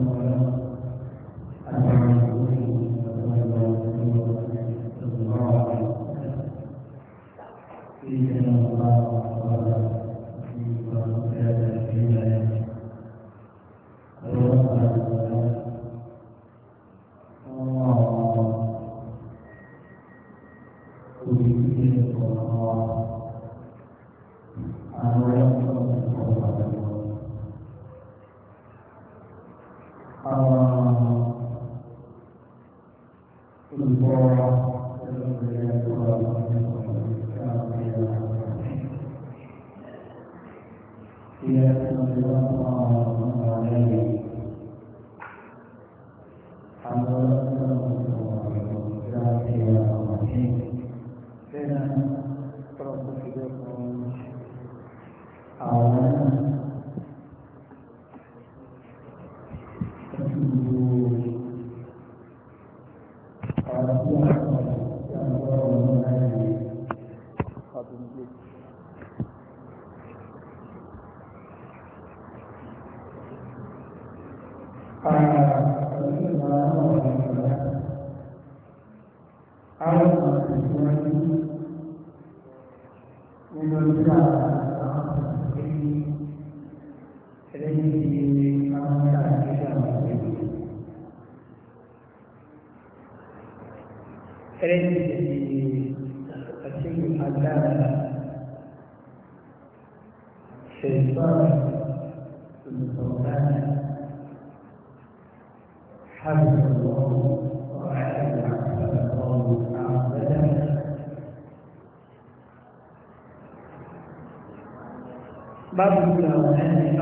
باب الأوهام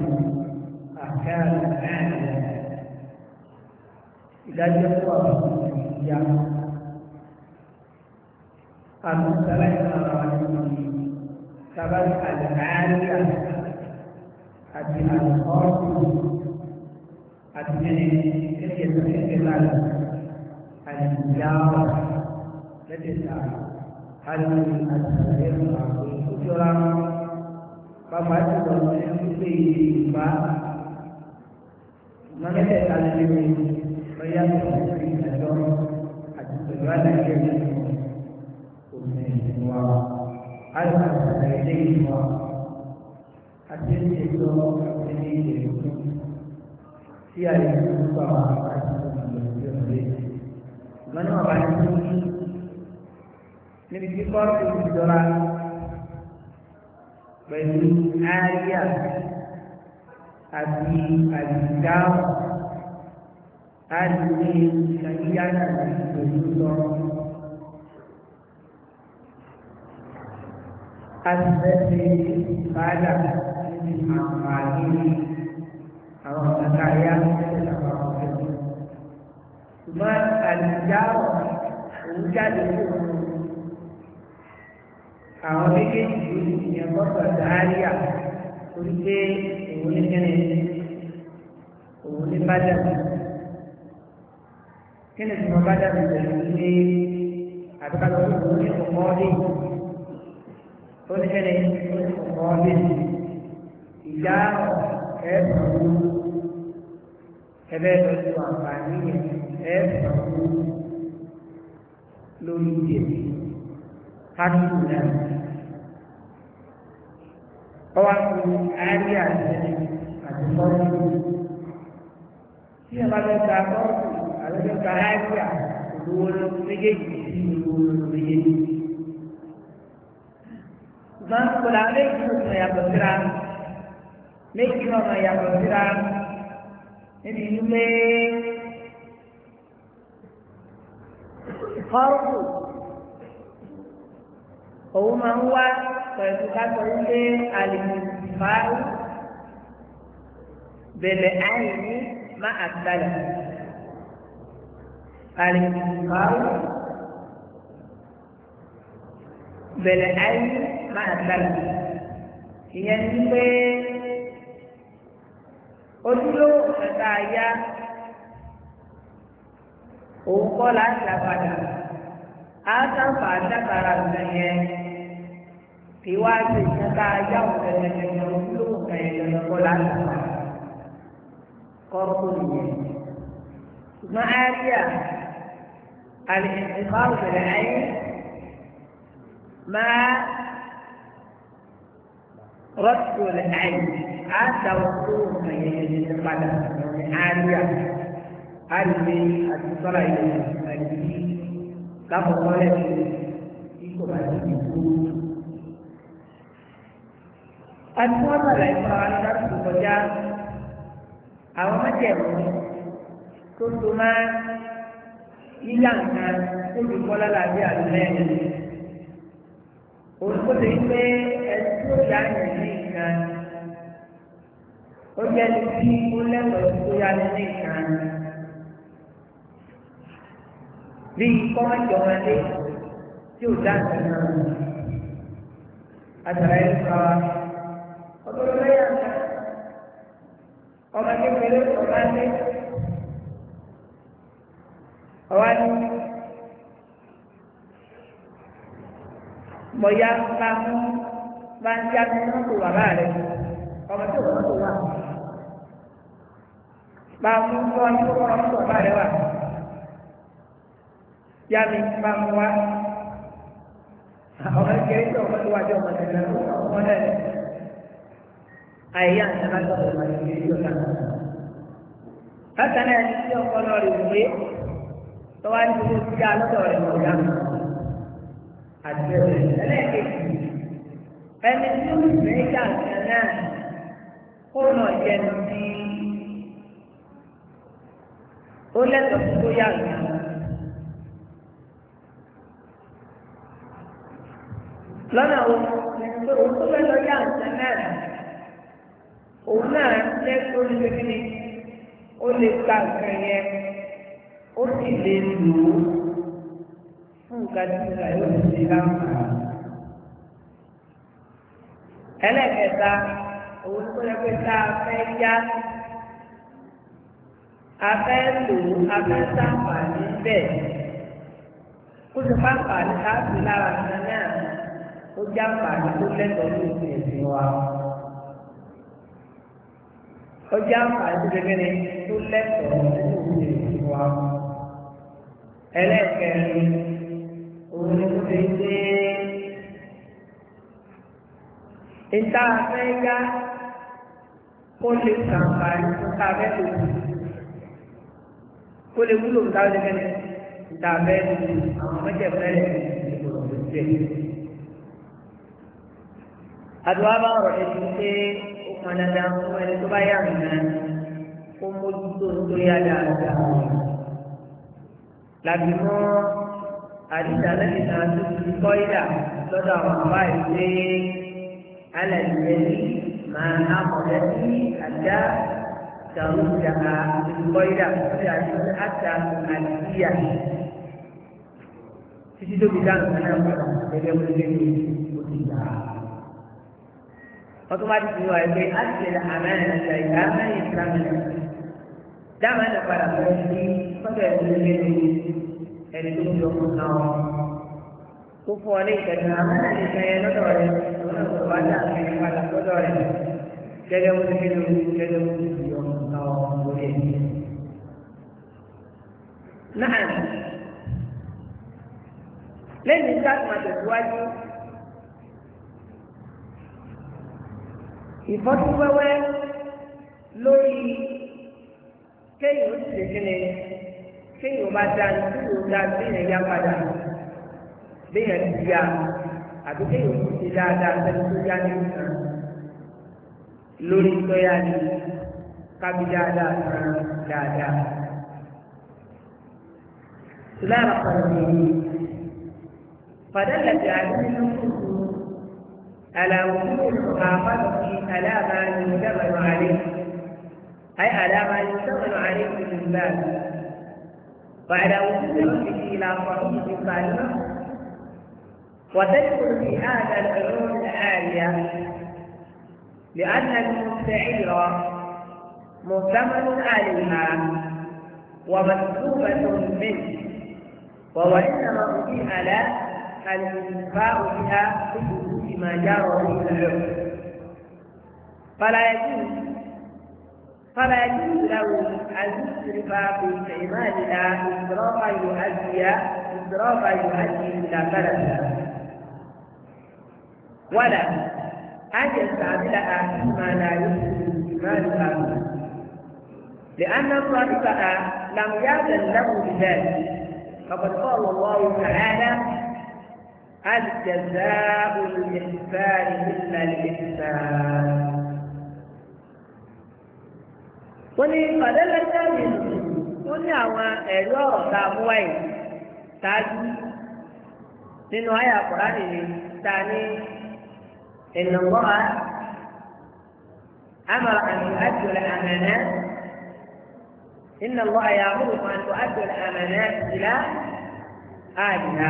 أحكام العالم إذا جاء الجامع المستلزم سبب العالية أتي الخاص أتي الجامع التي هل التغيير الأجرام Bapa itu kalau yang putih pak, mana kita lihat bayar dari jadon, ada sebuah lagi yang semua, ada dari semua, ada itu ini siapa yang suka mana apa ini kita itu orang Bani Arya Abi Al-Jam Adi Sanjana Berusaha Asbeti pada Amali Orang kaya Cuma Al-Jam Hujan itu àwọn méjèèjì ní ọgọ́ta dáríà orí pé òun ní kẹ́ni òun ní bájà kíni tí wọ́n bájà mi pẹ̀lú ní àbíkájọ òun ní ọ̀pọ̀ ọdún ó ní kẹ́ni ó ní ọ̀pọ̀ ọdún ìjà ẹ̀ẹ́dùn ẹ̀bẹ́ lọ́jọ́ àǹfààní ẹ̀ẹ́dùn lórí ìdè Hakku dan orang Arya ada korban. Siapa yang takut? Ada yang bahagia. Dua begini, dua begini. Masa berada di saya berserang, lagi orang yang berserang. Ini juga fardu. Òun máa ń wá pẹ̀lú kájọ ilé àlìmọ̀fáàrù bẹ̀rẹ̀ àìní má àtàlẹ̀. Àlìmọ̀fáàrù bẹ̀rẹ̀ àìní má àtàlẹ̀. Ìyẹn ní pé ojúlówó ẹ̀ka àyà òun kọ́ láti àpàdà. Àtàǹfà àtàkàrà ìgbẹ̀yẹ kí wá sí ìṣẹ́ká ayáwó ẹ̀ẹ́dẹ̀gbẹ̀rún olówó kẹ̀yẹ̀ lọ́kọ́ láti wà. قرطنية ما آتيا الانتقال بالعين مع رد العين حتى وصول من يجب على آتيا هذه الصلاة التي تقول Àtúwọ́n bàbá ìfọ̀ àwọn aláàbò kọjá àwọn májèmú tó so máa yíyá nǹkan tó fi kọ́lá lábí àlùmẹ́rin. Olùkóso yìí pé ẹtí ó yá yẹn ní nǹkan. Ó jẹ́ ní bí ó lẹ́kọ̀ọ́ tó yá ní nǹkan. Bí kọ́mọ̀jọ́ máa dé tí ò dá nǹkan náà. Àtàrà ẹ̀ fà wá. Ọdún lẹ́yìn àná ọmọ kékeré ọba ní ọwá ní mọ̀yá bá mú bá ń já ní mọ́tò bàbá rẹ̀ ọmọ tó wọ́n tó wà bá mú kọ́ ní kókó ọmọ tó bàbá rẹ̀ wà yá mi bá mú wá ọmọ kékeré tó ọmọ tó wà jọ ọmọ tẹ̀lé ọmọ náà. Ayah sangat bermain di dalam. Katanya dia kalau ribu, tuan itu jalan orang orang. Ada lagi. Penemu mereka sana, kono jadi, oleh tu yang lana untuk yang sana. Òun náà lẹ́kọ̀ọ́ olùgbẹ́ni ó lè ka nǹkan yẹn ó sì lè lò ó fún nǹkan tí ìgbà yóò ṣe láǹfààní. Ẹlẹ́kẹ̀ẹ́ta òun tó yẹ pé tá a fẹ́ yá a fẹ́ lò ó a fẹ́ sàǹfààní bẹ́ẹ̀ kó sì fàǹfààní láti lára nǹkan náà ó jáǹfààní tó lẹ́tọ̀ọ́ ní ìsìn wa. Ọjà àti gẹ́gẹ́ tó lẹ́tọ̀ọ́ nínú ìwé wa. Ẹlẹ́kẹ̀rin òun ni ó ti dé ìta afẹ́yá kó lè sàǹfààní tó ta abẹ́ tó kù. Kó lè wúlò níta ọjọ́ gẹ́gẹ́ ìta abẹ́ tó kù àwọn mẹ́jẹ̀fẹ́lẹ̀ ìgbòho tó jẹ́. Àdúrà bá ọ̀rọ̀ ẹ̀sìn pé wọn dandan fún ẹni tó bá yà nìyẹn kó mójútó tó yá dáadáa làbí mọ àdìsá lẹ́yìn náà tó ti kọ́ ìdá lọ́dọ̀ àwọn àbá ìwé alẹ́ ìyẹnì máa amọ̀lẹ́ sí àdá tàrúdà ìkọ́ ìdá lórí àdìsá àtà àdìsíyà títí tó fi dáhùn náà padà gẹ́gẹ́ bó ṣe ní oṣù gbà. Otomatis wáyé pé a ti lè àmẹ́rin ẹ̀ṣẹ̀ ìgbà mẹ́rin ìsìlámù dáhùn ẹ̀ṣẹ̀ padà pẹ̀lú sí fọ́tọ̀ ẹ̀ṣẹ̀ lórí ẹni tó ń lọ́kùn náà. Kó fún ọ ní ìtẹ̀sán àmẹ́rin ìṣẹ̀yẹ lọ́dọ̀ rẹ̀ lọ́nà tó bá dà ẹ̀ṣẹ̀ padà lọ́dọ̀ rẹ̀ gẹ́gẹ́ bó ti kéde orí gẹ́gẹ́ bó ti fi ọkùn náà lórí ẹ̀. Náà lẹ́yìn tí a ti máa tẹ̀síwájú. Ìfọ́síwẹ́wẹ́ lórí kéèyàn ó ṣe kíni kéèyàn bá dá tí yóò dá béèyàn yá padà béèyàn ti yá àbí kéèyàn ó ṣe dáadáa sẹ́ni tó yá ní ìtàn lórí tó yá ní kábí dáadáa san dáadáa. Sùlára pàdé فدلت هذه النصوص على وجوب المحافظة على ما يشتغل عليه، أي على ما يشتغل عليه في الباب، وعلى وجوب رده إلى صحيح سالمة. وتدخل في هذا العلوم العالية لأن المستعير مؤتمن عليها ومسلوبة منه، وهو إنما أبيح له الانتفاع بها في وجود ما جرى به العرف، فلا يجوز فلا يجوز له أن يسرف في استعمالها إسرافا يؤدي إلى بلدها ولا أن يستعملها فيما لا يمكن استعمالها لأن صاحبها لم يأذن له بذلك فقد قال الله تعالى الجزاء الإحسان إلا الإحسان wọ́n ní ìpàdélẹ́sẹ̀ mi wọ́n ní àwọn ẹ̀rí ọ̀rọ̀ tá a mú wáyé ṣáájú nínú àyà Kùránì ni ta ní ìnáwó amara àti àjọyọ̀ àmàlà ìnáwó àyà àmúlò kan tó àjọyọ̀ àmàlà ìlà àdìhà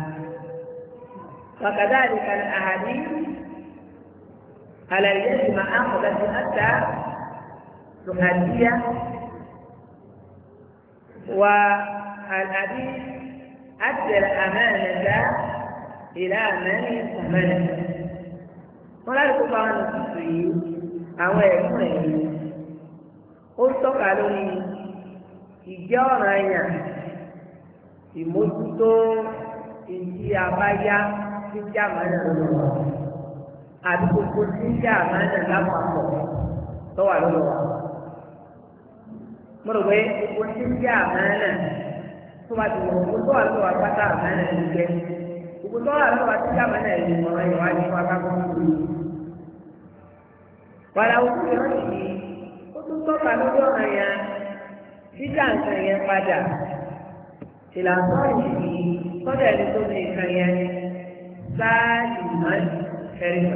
وكذلك الأحاديث على اليد ما أخذت حتى تؤدية والحديث أدى الأمانة إلى من أمنه ولا يقول عن الصحيح أو يكون قلت قالوا ìjọ́ranyàn ìmójútó ìdí abáyá tí ń jà máa ń lọ́wọ́ àti gbogbo tí ń jà máa ń lápapọ̀ tó wà lọ́wọ́ wa. Mo rò pé gbogbo tí ń jà máa ń tó bá ti wọ̀ gbogbo tó wà lọ́wọ́ wa pátá máa ń lè jẹ́ gbogbo tó wà lọ́wọ́ wa tí ń jà máa ń lè mọ ìwádìí fún akágún lórí. Wàlá òkú ìrántí ó tún tọ́ka lórí ọ̀ràn yẹn jíjà nǹkan yẹn padà ìlànà yìí kọ́dà ẹni tó ní nǹkan yẹn sáàyè máa ń fẹ́rí lọ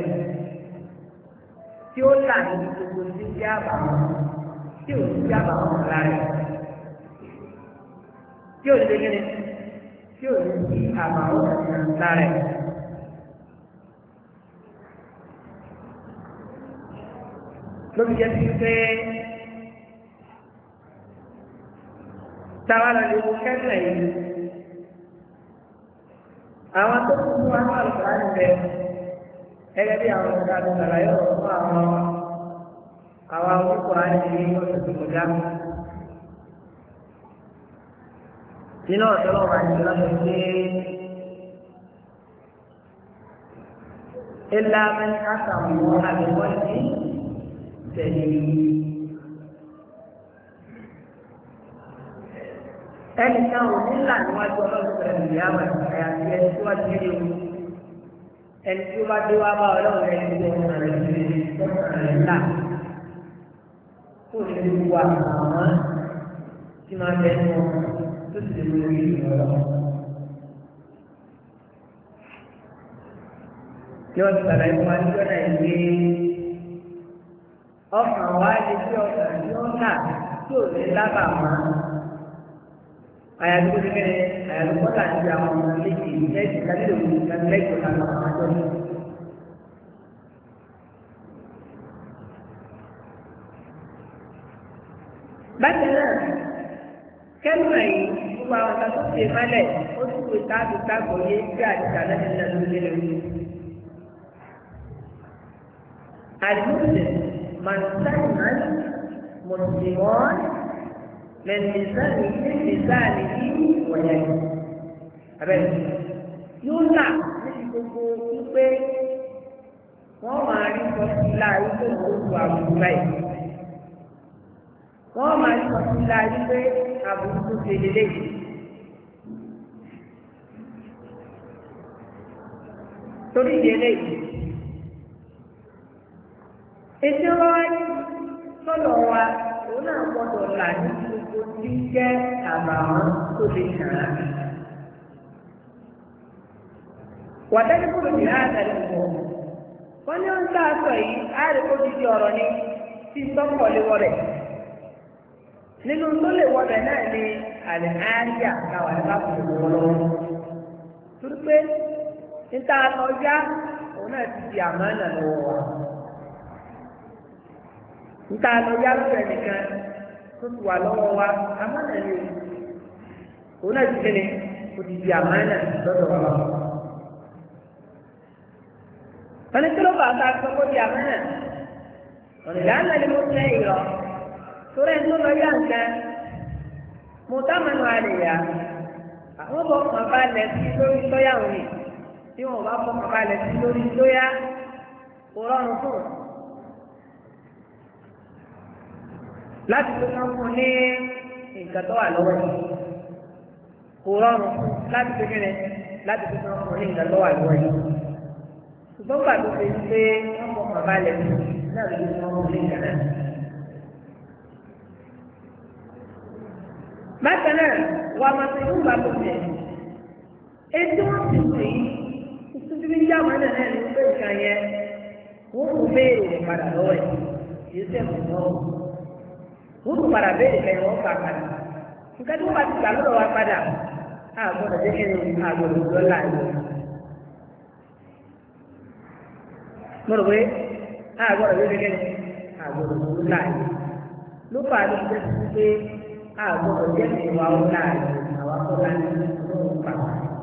tí ó là ní gbogbo tí ń jẹ́ àbàwọ́n tí ò ní jẹ́ àbàwọ́n lára rẹ̀ tí ò ní gbẹ́gẹ́rẹ́ tí ò ní sí àbàwọ́n lára rẹ̀. lóbi jẹ́ sí pé táwa lọ lè wo kẹ́sẹ̀ yìí àwọn tó kú fún àwọn àlùfáà ń bẹ gẹ́gẹ́ bí àwọn ọ̀gá àti àlàyé ọ̀rọ̀ fún àwọn awúkọ̀ àti ọ̀sẹ̀ tó kọjá nínú ọ̀sẹ̀ lọ́wọ́ àti ìlànà pé ilá mẹ́ta àtàwọn àgbẹ̀wọ́n ti tẹ̀lé ẹnì kan ò ní là níwájú ọlọ́run pẹ̀lú ìyáwó àyàfi ẹni tó wá sí ilé wu ẹni tí ó bá dé wá bá ọlọ́run rẹ̀ ní ìwé ọ̀nà rẹ̀ ní ìwé ọ̀nà rẹ̀ là kó lè lu àwọn tí máa bẹ ní wọn tó sì lè lórí ìrọ̀lọ́. Ní wọ́n ti sàlàyé fún wa ní ọ̀nà ìwé ọkàn wa lè fi ọkàn ní ọ̀nà tí ò lè lábàá máa. Ayat itu begini, ayat itu kan yang memiliki jadi kan itu kan baik bukan macam itu. Bagaimana? Kan mai bahawa satu sifat untuk kita boleh jadi jalan yang lebih. Al-Muslim man muslimun من لسانه ويده abẹ́rẹ́ yóò là níbi gbogbo wípé wọ́n máa rí sọ́sí láàyè tó ń gbogbo àbùkù báyìí wọ́n máa rí sọ́sí láàyè pé àbùkù tó ṣe lélẹ́yìí. torí ìdílé yìí ètò wa sọ́dọ̀ wa òun náà gbọ́dọ̀ là ní gbogbo tí jẹ́ àbàwọ́n tó lè kàn án. Wàdájú kúrò ní àtàlẹ́ ìwọ̀. Wọ́n ní ó ń tá a sọ yìí, á rí kó dídí ọ̀rọ̀ ní tí sọ́kọ̀ lè wọ rẹ̀. Nínú tó lè wọ rẹ̀ náà ni àlẹ́ áyà káwà ní báwo lè wọ lọ́wọ́. Torí pé níta lọ yá òun náà ti di àmánà lọ́wọ́ wa. Níta lọ yá lọ́wọ́ ẹnìkan tó ti wà lọ́wọ́ wa àmánà ni òun náà ti kéde kò ti di àmánà lọ́dọ̀ wa. Wọ́n ní kí ló bá ta sọ kó di àmánà? Wọ́n ní láàánú ni mo tẹ́ ìrọ̀ torí ẹni tó lọ yá nǹkan mo dámọ̀nù àlè yá àwọn fọkàn balẹ̀ sí lórí lọ́yà òní tí wọn bá fọkàn balẹ̀ sí lórí lọ́yà kò rọrùn fún un láti tó kán fún un ní nǹkan tó wà lọ́wọ́ yìí kò rọrùn fún un láti tó kẹ́lẹ́ láti tó kán fún un ní nǹkan tó wà lọ́wọ́ yìí ṣùgbọ́n pàtó fi ń pé wọ́n fọkàn balẹ̀ sí náà ló ń fún un ní nǹkan náà. bákan náà wà máa fi ń gbà tó tẹ̀ etí wọ́n ti sè é tuntun bí yá wọn náà ní pé nǹkan yẹn wọ́n kò béèrè rẹ̀ padà lọ́wọ́ ẹ̀ kì í sẹ́kù náà wọ́n kò padà béèrè kẹ́yìn wọ́n fà padà nǹkan tí wọ́n bá ti gbà lọ́wọ́ wa padà àgbọ̀dọ̀ jẹ́ kẹ́ni àgbọ̀dọ̀ lọ́la yìí mo rò pé àgbọ̀dọ̀ jẹ́ kẹ́ni àgbọ̀dọ̀ lọ́la yìí ló fà á ló jẹ́ pé àgbọ̀dọ̀ jẹ́ ìwà ọ̀la yìí àwọn akọ́lá ní ọlọ́run pa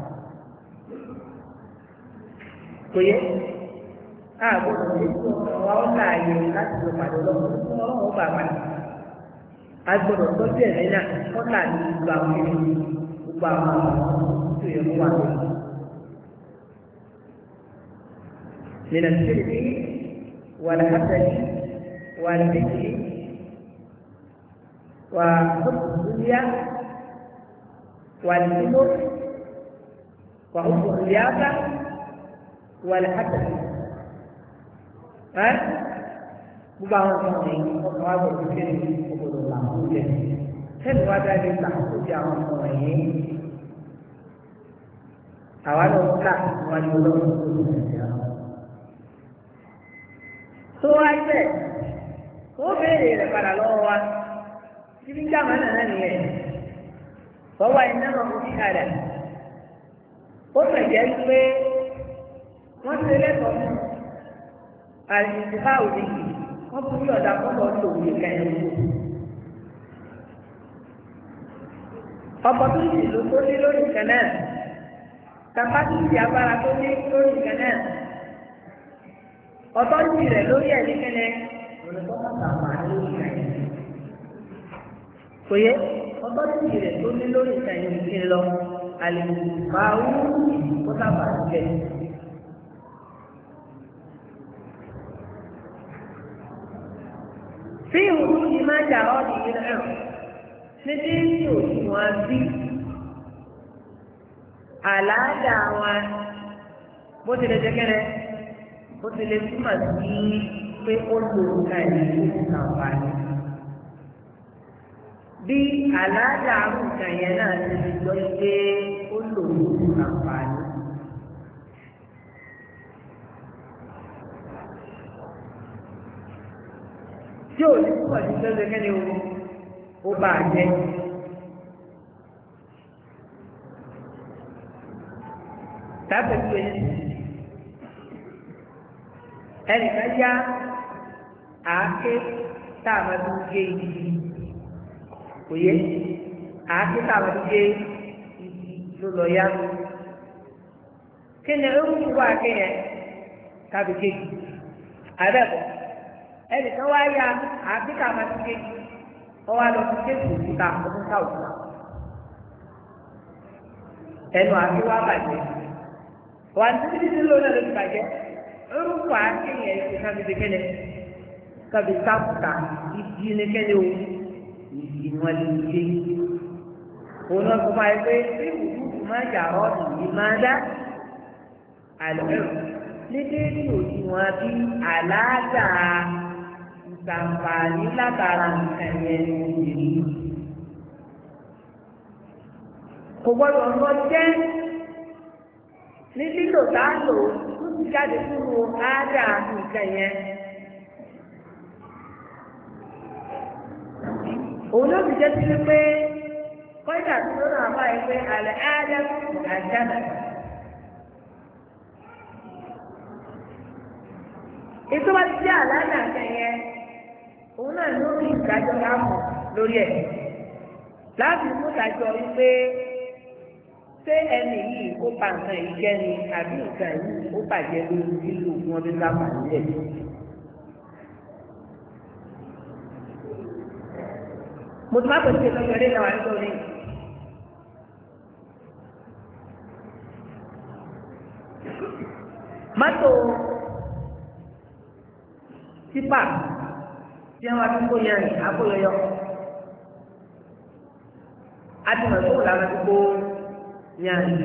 kò yẹ àgbọ̀dọ̀ jẹ́ ìwà ọ̀la yìí láti lọ pàdé ọlọ́run bá wà agbọ́dọ̀ tọ́jú ẹ̀mí náà ọ̀la ní gbogbo àwọn ènìyàn gbogbo àwọn tó yẹ kó wà lóyún. من الشرك والحسد والذكر وحب الدنيا والكبر وحب الرياضة والحسد gbogbo àwọn ọmọ yìí ọkọ wa gbọ́dọ̀ kí ni ọgbọ́dọ̀ làwọn jẹ sẹni wá dáadé là ó di àwọn ọmọ yìí àwa lọ ká wọn ni Ọlọ́run tó lù ẹsẹ àwọn. tó wá ibẹ̀ ó béèrè rẹ̀ padà lọ́wọ́ wa síbi ń jáàmù náà nìyẹn fọwọ́ iná náà kò sí kalẹ̀ ó fẹ̀jẹ̀ pé wọ́n ti lẹ́kọ̀ọ́ fún àìsí báwo ni wọ́n fún yọ̀dá kọ́kọ́ tó wù ká ẹ̀ lò. ọkọ̀ tó sì lò tó ní lórí ìkan náà kàpásìtì agbára tó ní lórí ìkan náà ọ̀tọ̀ sì rẹ̀ lórí ẹ̀ ní kẹ́lẹ́ olùkọ́ bàbá lórí ìkan yẹn. kò yẹ ọ̀tọ̀ sì rẹ̀ tó ní lórí ìkan yẹn kí n lọ àlejò máa wú kó sábà jẹ. في وجود ما جرى به العرف ندين وفي على دعوة بوتي لجكنة بوتي لسمسي في قلوب كان كافاني bí aládàáhù kan yẹn náà ti di lọ pé ó lò ó àǹfààní. tí ò ní púpọ̀ ní sọ́dọ̀ kẹ́ni ó bá a jẹ́. Tábìlì pé ẹnìkan yá àáké tá a máa tún gé igi kò yé àáké tá a máa tún gé igi ló lọ yá. Kí ni ó ń wá kéèyàn kábi kéèkì? Àbẹ̀kọ̀ ẹnìkan wá ya àbíkà máa ti ké ọwọ́ àlọ́ ti kéèkì òkúta ọdún ká òkúta ẹnu àbí wá bàjẹ́ wà ní títí ló náà ló ti bàjẹ́ orúkọ akéèyàn ẹsẹ̀ kábíyèsí kẹ́lẹ́ kábíyèsí sáfùtà ìdí ní kẹ́lẹ́ o ìdí wọn lè ké òun náà kó máa pé bí ìwúdú máa yà ọ́ ìdí máa dá àlọ́ nítorí òdiwọ̀n bí àlàáfíà ìsàǹfààní látara nǹkan yẹn lórí. kò gbọ́dọ̀ lọ jẹ́ ní lílò tá a lò ó ti jáde nínú ádà nǹkan yẹn. òun ló ti jẹ́ sí pé kọ́ńtà tó lọ́nà àbáyé pé àlẹ́ ádà àjàdà. ètò bá ti jẹ́ àlàáfíà kẹyẹ òun náà lórí ìdájọ́ láàmú lórí ẹ̀ láti mú ìdájọ́ wípé ṣé ẹni yìí ó pa nǹkan yìí jẹ́ ni àbí nǹkan yìí ó bàjẹ́ lórí lílo wọn bí sábà nílẹ̀. mo ti má pèsè ìtọ́jú ẹ̀rẹ́ ìlànà nítorí mọ́tò tipa tí wọ́n fi kó yẹn rìn akóyọyọ àti mọ̀ tó làwọn fi kó yẹn rìn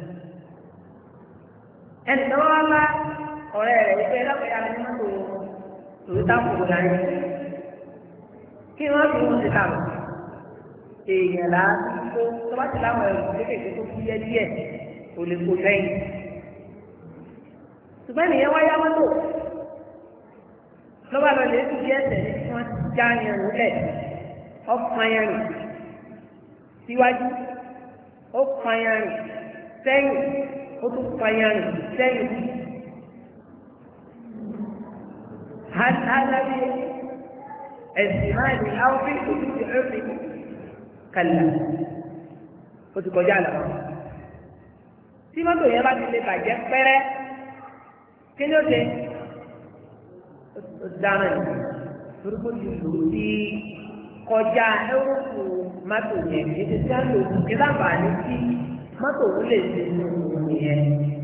ẹnì kan wá bá ọ̀rẹ́ rẹ̀ wípé lápẹ̀yà ní mọ́tò tòótá kò láyé kí wọ́n fi wọ́n ti kà mọ́ èèyàn là á kó tó bá ti láwọn ẹ̀rù kéékèèké tó fi yẹ díẹ̀ kò lè kó lẹ́yìn ṣùgbọ́n ènìyàn wáyá mọ́tò lọ́ba lọ lè tún bí ẹsẹ̀ ní kí wọ́n já yẹn lẹ̀ ọ̀pọ̀ yẹn rìn síwájú ó pa yẹn rìn sẹ́yìn ó tún pa yẹn rìn sẹ́yìn. هذا الزمان أو في حدود عرف كلا ó ti kọjá lọ tí mọ́tò yẹn bá ti lè bàjẹ́ pẹ́rẹ́ kí ló dé ó dáná ní torúkọ ti lò sí kọjá ẹwọ́pù mọ́tò yẹn ètò tí a lò ní láǹfààní tí mọ́tò ó lè ṣe ní òun yẹn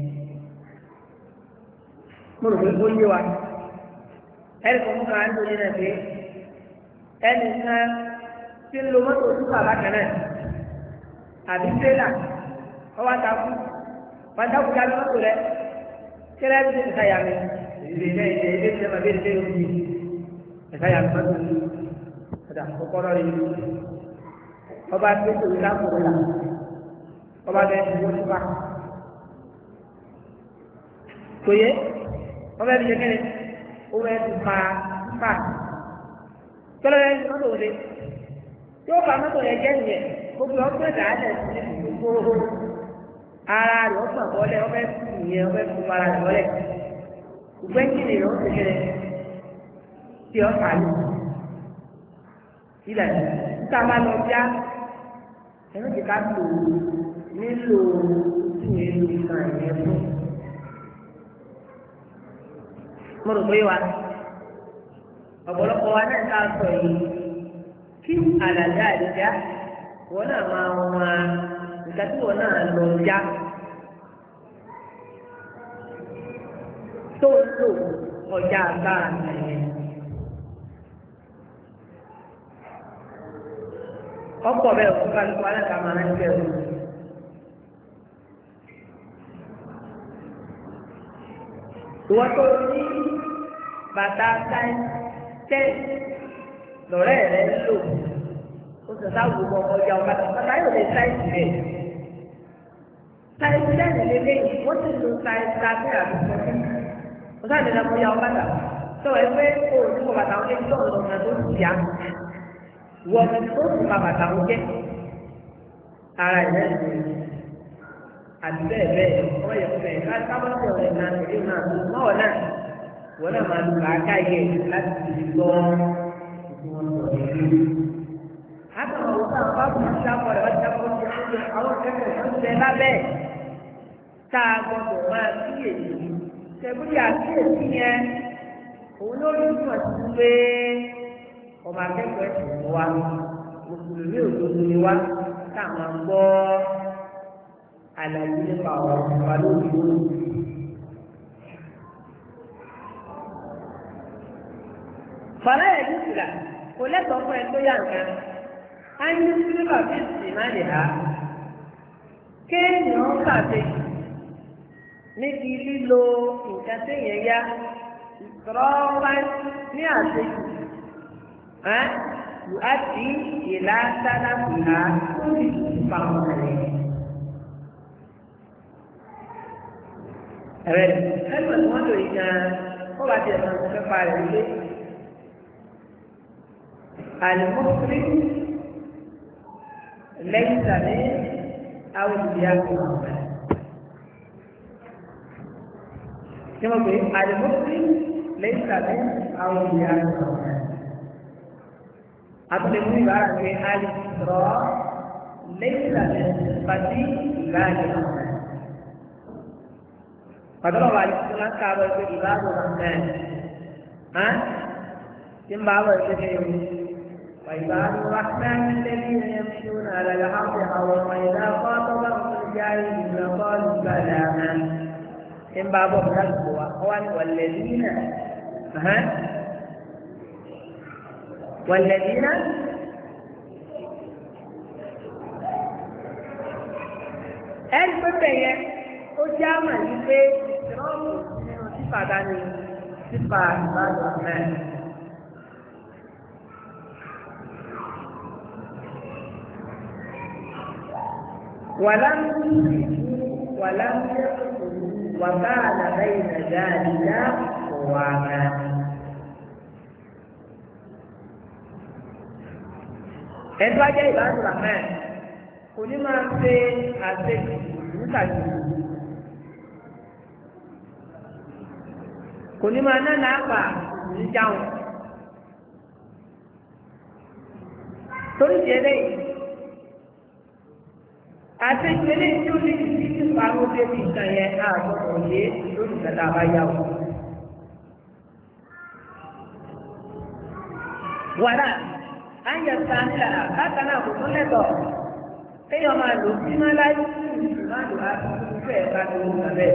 mo rò pé ó yé wa ẹnì kan mú kàá ń lò nínú ẹgbẹ́ ẹnì kan tí ń lo mọ́tò tó bàbá kan náà àbí tírélà ọwọ́ àtàkù pàtàkù jáde mọ́tò rẹ kílẹ̀ ẹbí ti ṣàyà mi ìdílé ilé ilé ilé ìjọba bíi ilé ìlú ìṣàyà mi mọ́tò yìí ọ̀dà kọ́kọ́rọ́ yìí ọba tó tó ìlà kòrò là ọba bẹ́ẹ̀ ti wọ́n sípà tòye ọba ẹbí ṣe kéde owó ẹ ti pa pa kílẹ̀ ẹbí mọ́tò òde tí ó fa mọ́tò yẹn jẹ́ ìyẹn gbogbo ọgbẹ́ ìdáhàlẹ̀ sí gbogbo ara rẹ̀ ó sàn bọ́lẹ̀ ọbẹ̀ ìyẹn ọbẹ̀ fún ara rẹ̀ bọ́lẹ̀ ìgbẹ́ ìkìlì rẹ̀ ó ti kéré tí ọ fà lù ilẹ̀ níta bá lọ bíá ẹ̀rọ ti ká lò nílò tún èlò ìkan ìyẹn fún. mo rò pé wa ọ̀pọ̀lọpọ̀ wa náà ká sọ yìí kí àlàdé àdìjá wọn náà máa wá nǹkan tí wọn náà lọ já tó lò ọjà agbára nìyẹn ọ̀pọ̀ bẹ́ẹ̀ fún kálukú alága máa ń jẹ o ìwọ́n tó ní bàtà tẹ́ lọ́rẹ́ rẹ̀ lò ó sọ sáà gbogbo ọjà ọba bàtà yóò lè sáìsì rẹ̀ sáìsì lẹ́nu lélẹ́yìn wọ́n ti lo sáìsì tàbí àdúgbò ó sáà nínú ọjà ọba tà tó ẹ pé kó o ní kó bàtà wọn létí lọ́wọ́ lọ́wọ́ tó ti yá wọ́n tó ti ba bàtà wọn jẹ́ ara ìrẹ́ ìlú àti bẹ́ẹ̀ bẹ́ẹ̀ wọ́n yẹ fún ẹ̀ ká sábà tí ọ̀rẹ́ náà tẹ̀lé náà tó mọ́wọ́ náà wọ́n náà máa lu kàákà yẹ láti fi gbọ́ ìwọ̀n sọ̀rọ̀ ìlú. Àtàwọn òkú àwọn bá kún sí akọ rẹ̀ wá sí akọ sí akọ àwọn akẹ́kọ̀ọ́ tó ń bẹ lábẹ́ tá a gbọdọ̀ máa kíyèsí. Ṣèbúdì àkíyèsí yẹn òun ló ní ìtumọ̀ sí pé ọmọ akẹ́kọ̀ọ́ ẹ̀sìn wa mùsùlùmí òdodo ni wá táwọn gbọ́ àlàyé nípa ọ̀rọ̀ ìwà lórí lórí. Fọlá yẹn ti sìlà kò lẹ́tọ̀ọ́ fún ẹ tó yá nǹkan. A ń ní sílíbà bí ìsìn máa lè ha. Kéèyàn kàdé níbi lílo nǹkan téèyàn yá ìtọ́wá ní àṣejù. Yùádìí ìlà sálábìlà lórí ìpamọ́ rẹ̀. Ẹ̀rẹ́ ẹgbẹ́ tí wọ́n lò yìí gan-an ó bá tiẹ̀ máa ń fẹ́ pa rẹ̀ lé. Àlùmọ́sílì lẹ́yìn tàbí àwọn ìdíyà kò wọ́n fẹ́. Ṣé wọ́n pè é àlùmọ́sílì lẹ́yìn tàbí àwọn ìdíyà kò wọ́n fẹ́? Àtúndì mú ìbára pé àlùsọ̀rọ̀ lẹ́yìn tàbí pàtí ìbára kò wọ́n fẹ́. Padahal wali kita kawal ke ibadah orang tí ń bá wọ̀ ṣe ní وعباد الرحمن الذين يمشون على الأرض هونا وإذا خاطبهم الجاهلون قالوا سلاما إن باب التقوى والذين ẹgbẹ́bẹ̀ yẹn ó jẹ́ àmà yìí pé ìrọ́pù nínú sífà dání sífà ìbádùn náà. ولم يقتلوا وكان بين ذلك قواما. ẹ̀tọ́ ajẹ́ ìbádùn náà kò ní máa ṣe àṣejù nígbàgbọ́ kò ní máa ná nàápà ní jáwọn torí jẹ́lẹ̀ àṣejù eléyìí tí ó lè fi ti parọ́ débi nǹkan yẹn àgbọ̀dọ̀ yé lórí ìgbàdá àbáyáwó. wàrà á ń yẹ sáńtà bákan náà kò tún lẹ́tọ̀ọ́ kéèyàn máa lò sí máa láyé máa lò á fẹ́ ká tó ń bẹ̀.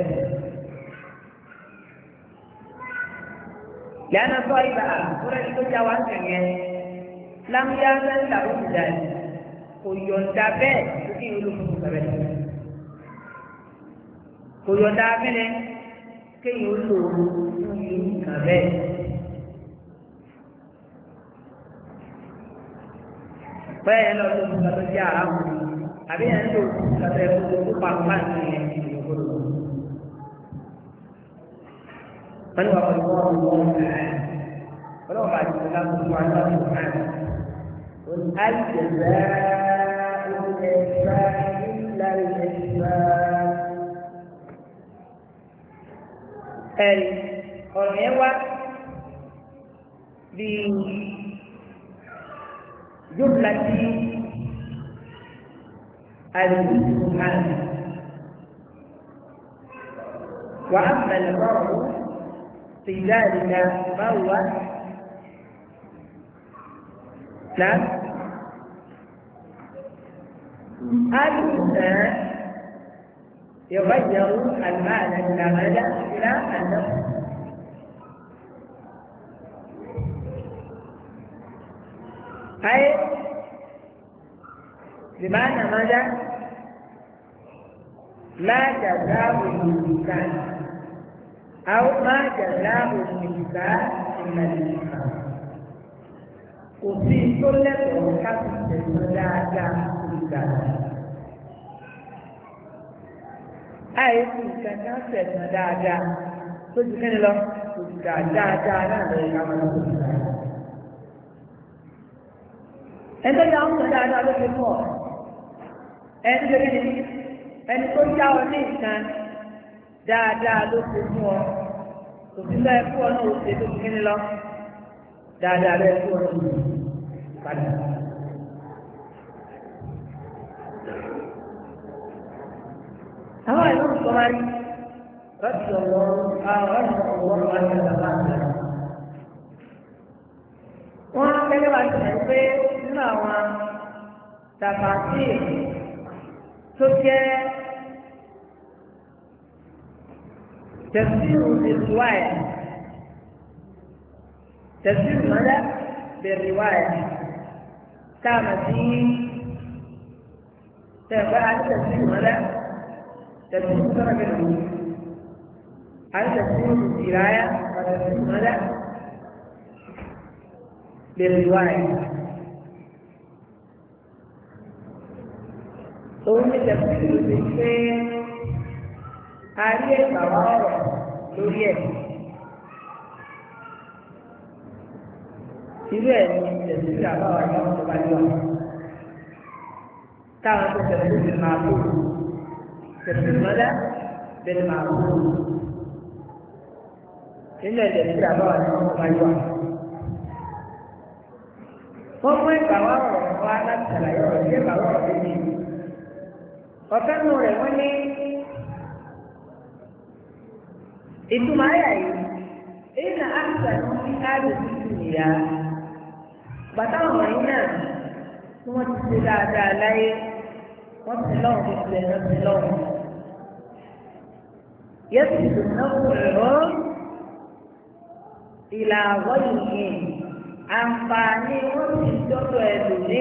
Yàrá sọ ibà àkúrẹ́ tó já wa ń tẹ̀yẹ lámúyá sẹ́ńtà ó ti dàní kò yọ̀ǹda bẹ́ẹ̀ tó kí olókùn bẹ̀rẹ̀. Kò yọ̀ǹda abẹ́lẹ̀ kéèyàn ó lò ó fún ìlú kan bẹ́ẹ̀. Bẹ́ẹ̀ lọ sí ìgbà tó jẹ́ àrámù àbí yẹn ń lò kàtà ẹ̀kọ́ tó pàmpá ní ìgbòho. Wọ́n ní wàá kọ́ ìwọ́n ọ̀hún ọlọ́wọ́ bá ti sọ́dá fún wa lọ́wọ́ ìwọ̀n. الجزاء الإحسان إلا الإحسان. ọ̀rọ̀ yẹn wá bí جملة الإحسان. وأما الفرع في ذلك فهو نعم الإنسان يغير المعنى من ماذا إلى النفس. أي بمعنى ماذا؟ لا جزاء الإنسان أو ما جزاء الإنسان إلا الإنسان. وفي كل وقت تزداد الإنسان. أي كان تزداد تزداد له تزداد لا يعمل. ẹni tó yà ń sọ dáadáa ló fi pọ̀ ẹni tó yà ọ ní nǹkan dáadáa ló fi fún ọ òfin lọ ẹkú ọ náà ó ṣe tó fi kíni lọ dáadáa lọ ẹkú ọ náà padà. àwọn ìlú sọmarí rọ́ọ̀tì ọ̀wọ́ àwọn ọ̀wọ́ wọn ní ọ̀gá àgbà. wọ́n kẹ́lẹ́ wá sí ẹ̀ pé nínú àwọn tàbátì tó jẹ́ tẹ̀síìrù ìrìwáyà tẹ̀síìrù mọ́lá bẹ̀rìwáyà táàmù sí tẹ̀gbẹ́ àti tẹ̀síìrù mọ́lá tẹ̀síìrù sọ̀rọ̀ bẹ̀rẹ̀ àti tẹ̀síìrù ìráyà àti tẹ̀síìrù mọ́lá bẹ̀rìwáyà. òun ní tẹ̀síìrù ti pé ayé ìgbàwá ọ̀rọ̀ lórí ẹ̀. irú ẹ̀ ní tẹ̀síìrù àbáwá ní ọ̀sán bá yọ. táwọn tó tẹ̀síìrù máa bò tẹ̀síìrù mọ́lá bẹ̀rẹ̀ máa bò. nínú ẹ̀ tẹ̀síìrù àbáwá ní ọ̀sán bá yọ. wọ́n mú ìgbàwá ọ̀rọ̀ wá láti ṣàlàyé ọ̀rọ̀ sí ìgbàwá ọ̀rọ̀ méjì. ọ̀kan nù rẹ̀ wọ́n ní ìtumọ̀ ayà yìí ìnà àṣà ní ààrẹ tuntun nìyà bàtà wọ̀nyí náà tí wọ́n ti ṣe dáadáa láyé wọ́n ti lọ́wọ́ tó ti lẹ́nu ti lọ́wọ́. yẹ́sì tó náwó ẹ̀rọ ìlà wọ́yìí àǹfààní wọ́n ti dọ́dọ̀ ẹlòmíì.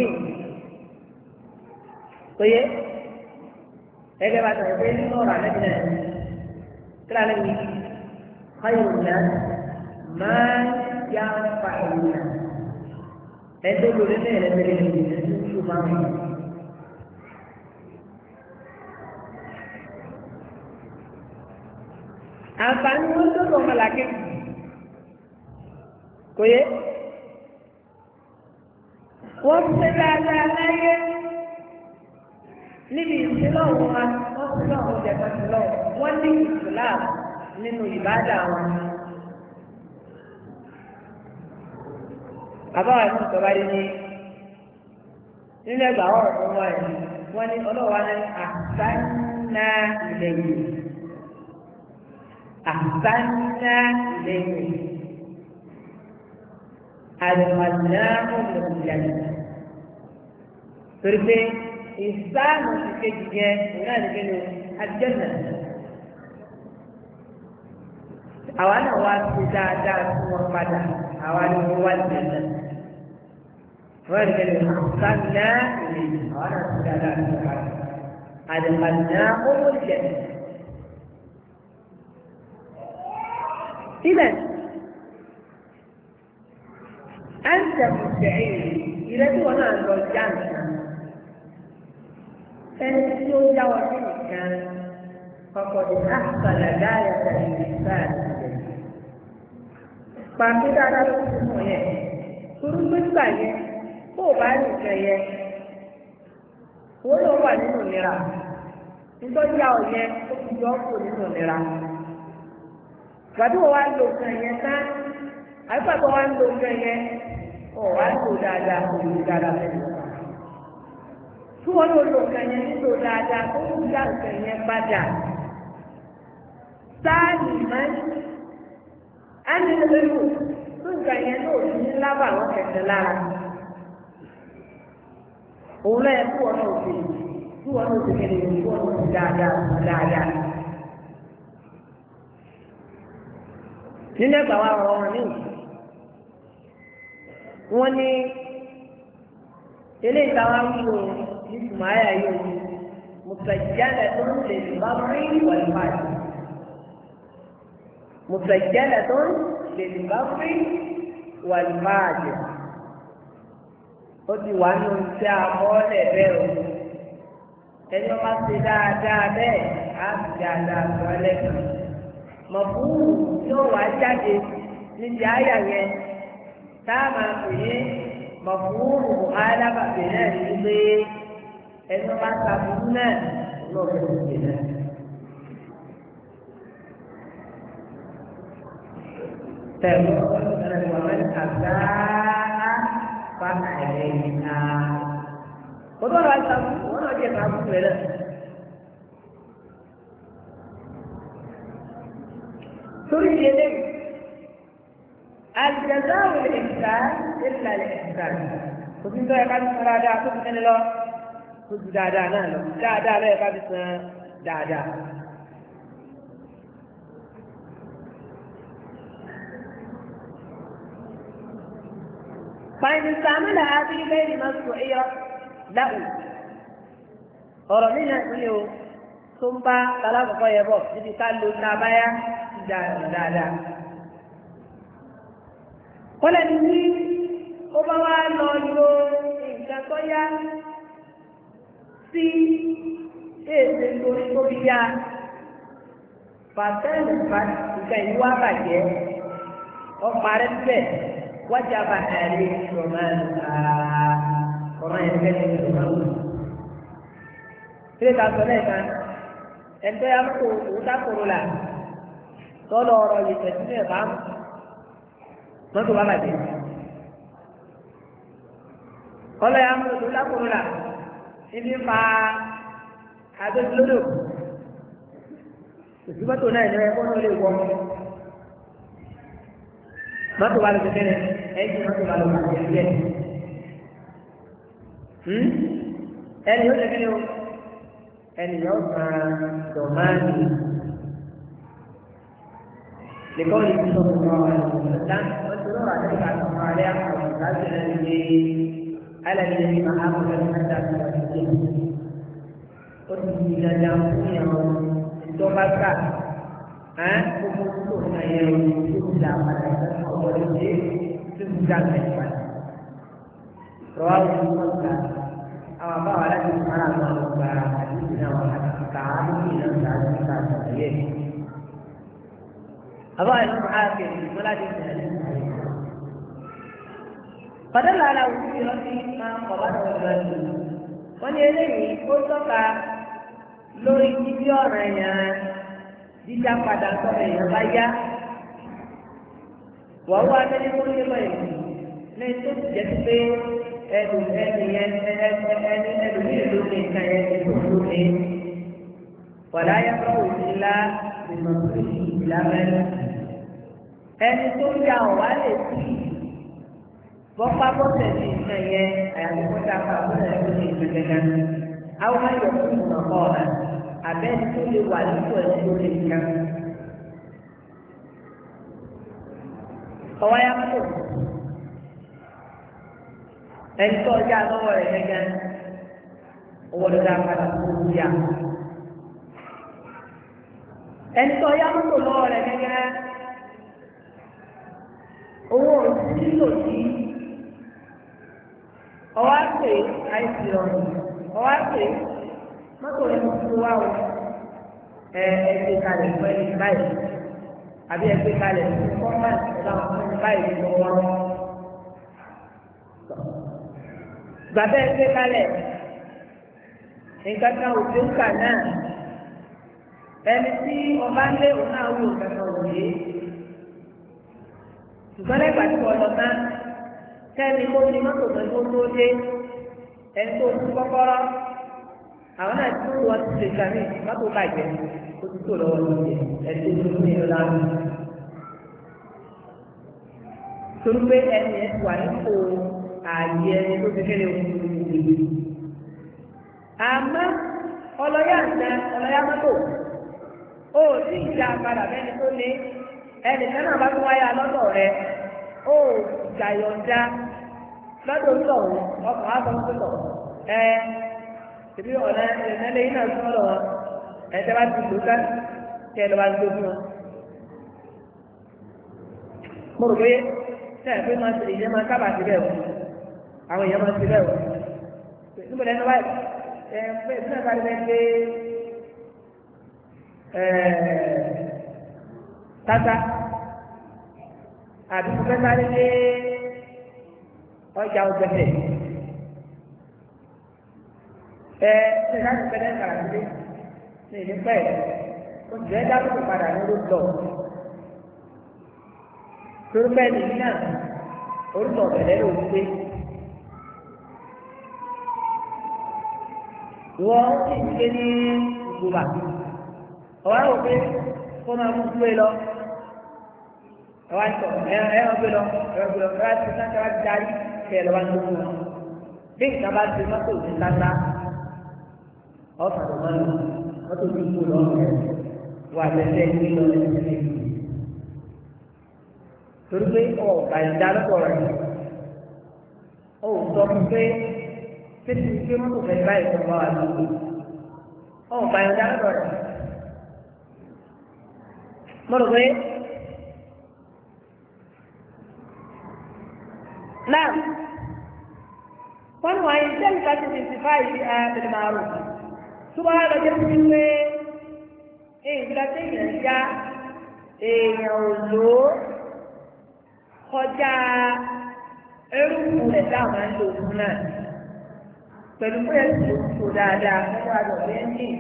Oye, ẹgbẹ́ bàtà ìwé nínú ọ̀rọ̀ àlejò náà kíláà lẹ́yìn káyọ̀ náà máa yá fa ìlú ẹjọ́ lórí ní ẹ̀rẹ́bẹ̀rẹ̀ ìlú ìlú máa ń bọ̀. àǹfààní wọn tó lọ mọ̀láké kò yẹ wọ́n ṣe dáadáa láyé níbi ìsìlọ́wọ́ wa wọ́n ti lọ́wọ́ jẹ̀ka sílọ́wọ́ wọ́n ní ìsìláàmù nínú ìbádà wọn. àbáwá ní ìjọba yìí ní nínú ẹgbàá ọ̀rọ̀ tó wà yìí wọ́n ní ọlọ́wà ní àṣánná ilẹ̀ yìí àṣánná ilẹ̀ yìí àlùmọ̀nà ọ̀gbọ̀n torí pé ìsáàmù ti kejì yẹn ìrìn àdìgbẹ́nu àdìjẹ́nà àwa náà wá sí dáadáa fún wọn padà àwa ni wọ́n wá sí ẹ̀nà wọ́n rí ẹni àǹfààní ìlú àwa náà sí dáadáa fún wọn padà àdìgbàdìnà owó jẹ. إذا أنت مستعين إلى دون أن ترجعنا ẹni tí ó yá wa sí nìkan ọkọ̀dé àkàlà gáyà tàbí ìfẹ́ àtìlẹ́. pàṣẹ dáadáa ló ti mọ̀ yẹn torí gbígbà yẹn kó o bá nìkan yẹn wọ́n lọ wà nínú ìnira nítorí yá ọ yẹn ó fi yọ ọ́ kó nínú ìnira. gbàdúrà wa ń lo nǹkan yẹn tán àyípadà wa ń lo nǹkan yẹn ọ̀ wá ń lo dáadáa kò lè dáadáa fẹ́ẹ́ tí wọ́n lò lò nǹkan yẹn nílò dáadáa tó ń dá nǹkan yẹn padà sáàlì máa ń á ní lérò tó nǹkan yẹn náà ti ní lábà àwọn kẹ̀kẹ́ lára òun náà yẹ kí wọ́n náà fi kí wọ́n náà fi kéde kí wọ́n náà fi dáadáa. nínú ẹgbàá wa rọ wọn ní wọ́n ní eléyìí táwa ń wò nígbà ayà yóò mùsàjálẹ̀ tó ń lè bá rí wàlúwàlú mùsàjálẹ̀ tó ń lè bá rí wàlúwàlú ó ti wà ní oṣù àbọ̀ọ́lẹ̀ bẹ́ẹ̀ o ẹni wọ́n bá ṣe dáadáa bẹ́ẹ̀ á sì dáadáa sọ lẹ́kàn mọ̀fúrú yóò wá jáde níbi ayà yẹn tá a máa pè é mọ̀fúrú alábàbẹ̀ náà ní pé ẹni wọ́n bá ṣàbùrú náà lọ́ọ̀bẹ̀ lóde náà. Tẹ̀lé ọ̀rẹ́ ìwọ̀n àgbáá fa àìlẹ́yìn náà. Kò tó ọ̀rọ̀ àṣàbùrú wọn náà jẹ́ ṣàbùrú rẹ̀ náà. Torí ìdílé الجزاء والإحسان إلا الإحسان وفي ذلك قد سرادة تبقى له تبقى دادا نالو دادا لا يقعد دادا فإن استعمل هذه غير مشروعية له ورمينا يقول ثم طلب طيبه الذي قال له تابعه دادا kọ́lẹ̀ ní ó bá wá lọ lo nǹkan tó yá sí èsè torí tó bí yá pàtẹ́ẹ̀lì nǹkan ìlú wa bàjẹ́ ọ̀pá rẹ̀ bẹ̀ wájà bá ẹ̀rí ọ̀rọ̀ yẹn fẹ́ ní ìlú. Ilé ìta sọ lẹ́ẹ̀kan ẹ̀ńtọ́ yà kó òwúta kòrò là tọ́lọ̀ ọ̀rọ̀ yìí tẹ̀sílẹ̀ bá mọ́tò bá bàjẹ́. Kọ́lọ́ ya mú òwúta kòrò là ibi fa àgbẹ̀dúlódò. Òsibọ́tò náà ìnáwó ẹ̀kọ́ náà lè wọ́ mọ́tò bá lọ sí kẹ́lẹ́ ẹ̀jẹ̀ mọ́tò bá lọ bàjẹ́ díẹ̀. ẹni yóò ṣe kí ni o ẹni yóò san dọ̀mánì lẹ́kọ̀ọ́ yìí tó sọ̀rọ̀ wọn ọ̀sán wọ́n ti rọrùn àti ìgbà tó máa rí àwọn ìdájọ́ náà ní alẹ́ ní máa mú ẹni náà dá sí ọ̀sán ó ti di dandan fún ìyàwó ìjọba gbà gbogbo tó ń yẹ tó ti dà padà ọ̀pọ̀ lóde tó ti dà mẹ́rin padà. rọwá òun wọn gbà àwọn àbáwá láti fara àwọn ọgbà àdúgbò náà wọn àti kàánú ìlànà àti kàánú yẹ. àbáwá ìlú ààfin ìgbọ́n láti ìlànà padàlá ara òkú ìrántí máa ń kọ̀ bá lọ́wọ́ ìrántí. wọ́n ní eléyìí ó tọ́ka lórí kíkí ọ̀ràn yẹn dídá padà sọ̀rọ̀ èèyàn bá yá. wọ́n wá abẹ́lé tó lé lọ èyí ní tó ti jẹ́ pé ẹlòmíì ló ní nǹkan yẹn tó ló ní. wàlá yàtọ̀ òṣìlá ìmọ̀tò ìlàmẹ́rin. ẹni tó yà ọ̀ wá lè sí bọ́pá bọ́sẹ̀ ní nǹkan yẹn àyàfi kọ́ta àbúrò ẹ̀ tó ní nǹkan gẹ́gẹ́. àwọn máa yọ fún ìmọ̀ kọ́ ọ̀nà àbẹ́ni tó lè wà nípò ẹ̀ tó lè nǹkan. ọwọ́ ya mọ́tò ẹni tó ọjà lọ́wọ́ rẹ̀ gẹ́gẹ́ owó ló dá padà tó ń yá. ẹni tó ọjà mọ́tò lọ́wọ́ rẹ̀ gẹ́gẹ́ owó nílò sí ọwọ́ àpè àìsí ọ̀rọ̀ ọwọ́ àpè mọ́tò rẹ̀ mọ́ tó wá o ẹgbẹ́ kalẹ̀ fún ẹni báyìí àbí ẹgbẹ́ kalẹ̀ fún kọ́ńtàǹtì láwọn fún báyìí lọ́wọ́ gbàbẹ́ ẹgbẹ́ kalẹ̀ nǹkan kan ò tó ń kà náà ẹni tí ọba ń lé òun náà wò nǹkan kan ò yé ṣùgbọ́n lẹ́gbàá tí wọ́n lọ náà kẹ́ni kó ní mọ́tò kan tó tó dé ẹni tó kú kọ́kọ́rọ́ àwọn náà tí wọ́n ti lè sàmì mọ́tò bàjẹ́ ó ti tó lọ́wọ́ lóde ẹni tó tó ní ìlú torí pé ẹni ẹ̀ wà nípò ààyè ẹni tó ti kéde òkú ìlú. àmọ́ ọlọ́yà mọ́tò ó sì ìjà padà bẹ́ni tó lé ẹnì kan náà bá tún wáyà lọ́dọ̀ rẹ̀ ó jàyọ̀dá lọ́dọ̀ olùdọ̀wọ̀ ọkọ̀ àbọ̀mọ́tò ìbí ọ̀nà ìrìnàlẹ̀ yìí náà sọ̀rọ̀ wọn ẹ̀jẹ̀ bá ti lò ká kí ẹ lọ́ bá gbé fún wọn. mo rò pé sẹ́yìn pé máa ń ṣe ìyẹn máa kábàá sí bẹ́ẹ̀ o àwọn èèyàn máa ń ṣe bẹ́ẹ̀ o níbo lẹ́nu báyìí pé ìpínlẹ̀ kárí bẹ́ẹ̀ gbé tata àbí mo fẹ́ sáré dé ọjà ọ̀gbẹ̀fẹ̀ ṣe láti fẹ́lẹ́ kàràkiri ní ìlú pẹ́ oṣù rẹ̀ dábòbò padà ní orúkọ torí pẹ́ nìyí náà orúkọ ọ̀bẹ̀rẹ̀ ló ń gbé wọ́n sì ń gbé ní ìgbòba ọ̀wá rò pé kó máa mú gbé lọ ọ̀wá sọ ẹ̀rọ gbé lọ ẹ̀rọ ti sáńtà wá ti darí kẹ́ ẹ̀ lọ́wọ́ ń gbógun wọn bí nǹkan bá ti mọ́tò ní sáńtà ọ̀sán ló máa ń lò mọ́tò tó kú lọ́wọ́ rẹ̀ wà lẹ́sẹ̀ ní lọ lẹ́sẹ̀ ní ìlú torí pé ọ̀gá ìdá lọ́pọ̀ rẹ̀ ó sọ fún pé títí pé mọ́tò fẹ́ báyìí tó wà lóko ọ̀gá ìdá lọ́pọ̀ rẹ̀ mo rò pé náà wọ́n wá iṣẹ́ ìbáṣe ti ti fáyìí àbẹ̀lẹ̀ máa rò tó bá lọ jẹ́ fún pé nǹkan tí èèyàn já èèyàn ò lò ó kọjá eérú rẹ̀ táwọn máa ń lò fún náà pẹ̀lú pé ẹ̀sìn ló kúrò dáadáa fún wa lọ sí ẹ́ńjìn